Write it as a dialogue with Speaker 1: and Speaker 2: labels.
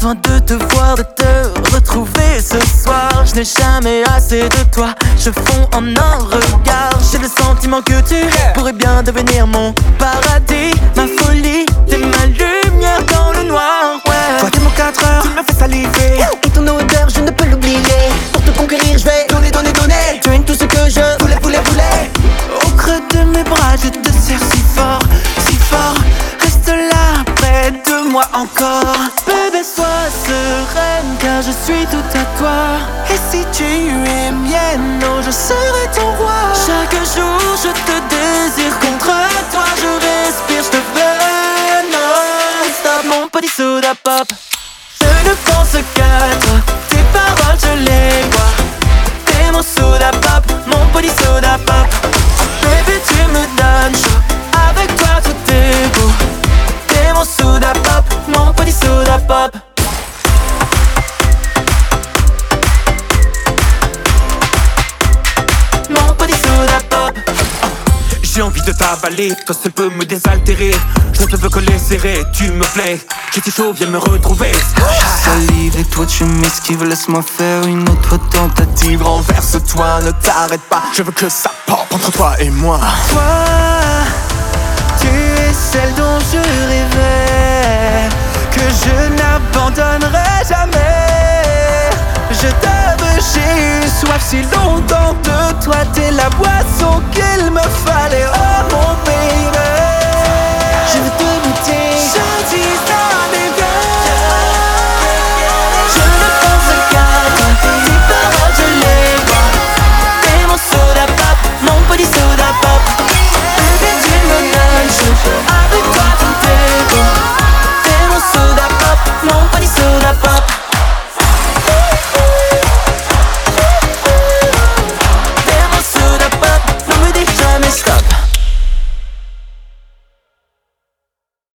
Speaker 1: besoin de te voir, de te retrouver ce soir. Je n'ai jamais assez de toi, je fonds en un regard. J'ai le sentiment que tu pourrais bien devenir mon paradis. Ma folie, t'es ma lumière dans le noir, ouais.
Speaker 2: Toi t'es mon 4 heures, tu me fais saliver.
Speaker 3: Et ton odeur, je ne peux l'oublier. Pour te conquérir, je vais
Speaker 2: donner, donner, donner.
Speaker 3: Tu es tout ce que je
Speaker 2: voulais, voulais, voulais.
Speaker 1: Au creux de mes bras, je te serre si fort, si fort. Reste là, près de moi encore. Bébé, sois sereine, car je suis tout à toi. Et si tu es mienne, oh, je serai ton roi. Chaque jour, je te désire contre toi. Je respire, je te veux non-stop. Mon petit soda pop. Je ne pense qu'à toi. Tes paroles, je les vois. T'es mon soda pop, mon petit soda pop. Baby, tu me donnes chaud. Avec toi, tout est beau. T'es mon soda pop, mon petit soda pop. Mon petit soda pop.
Speaker 2: J'ai envie de t'avaler, toi seul peux me désaltérer. Je ne te veux que les serrer, tu me plais. J'étais chaud, viens me retrouver.
Speaker 1: Je salive et toi tu m'esquives. Laisse-moi faire une autre tentative.
Speaker 2: Renverse-toi, ne t'arrête pas. Je veux que ça pop entre toi et moi.
Speaker 1: Toi, tu es celle dont je rêvais, que je n'abandonnerai jamais. Je t'aime, j'ai eu soif si longtemps de toi. T'es la boisson